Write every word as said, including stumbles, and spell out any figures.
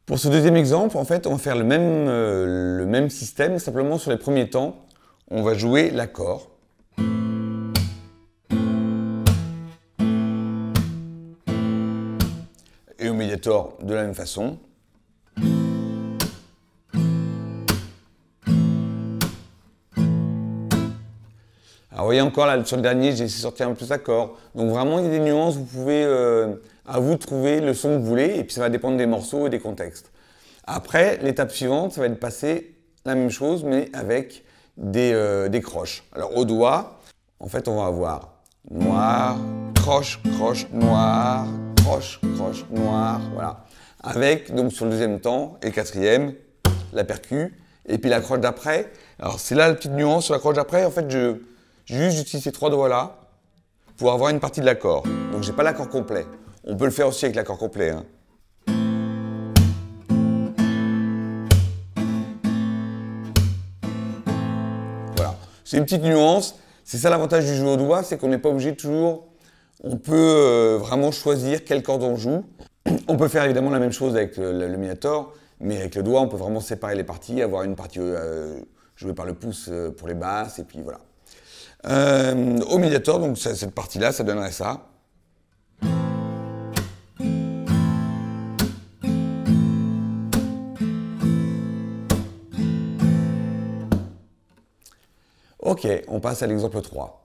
Pour ce deuxième exemple, en fait, on va faire le même, euh, le même système, simplement sur les premiers temps, on va jouer l'accord. Et au médiator, de la même façon. Alors, vous voyez encore là, sur le dernier, j'ai essayé de sortir un peu d'accords. Donc vraiment, il y a des nuances, vous pouvez, euh, à vous de trouver le son que vous voulez, et puis ça va dépendre des morceaux et des contextes. Après, l'étape suivante, ça va être de passer la même chose, mais avec des, euh, des croches. Alors au doigt, en fait, on va avoir noir, croche, croche, noir, croche, croche, noir, voilà. Avec, donc sur le deuxième temps, et le quatrième, la percu, et puis la croche d'après. Alors c'est là la petite nuance sur la croche d'après, en fait, je, juste j'utilise ces trois doigts-là pour avoir une partie de l'accord. Donc j'ai pas l'accord complet. On peut le faire aussi avec l'accord complet, hein. C'est une petite nuance, c'est ça l'avantage du jeu au doigt, c'est qu'on n'est pas obligé de toujours, on peut euh, vraiment choisir quelle corde on joue. On peut faire évidemment la même chose avec le, le médiator, mais avec le doigt on peut vraiment séparer les parties, avoir une partie euh, jouée par le pouce euh, pour les basses, et puis voilà. Euh, au médiator, donc ça, cette partie-là, ça donnerait ça. Ok, on passe à l'exemple trois.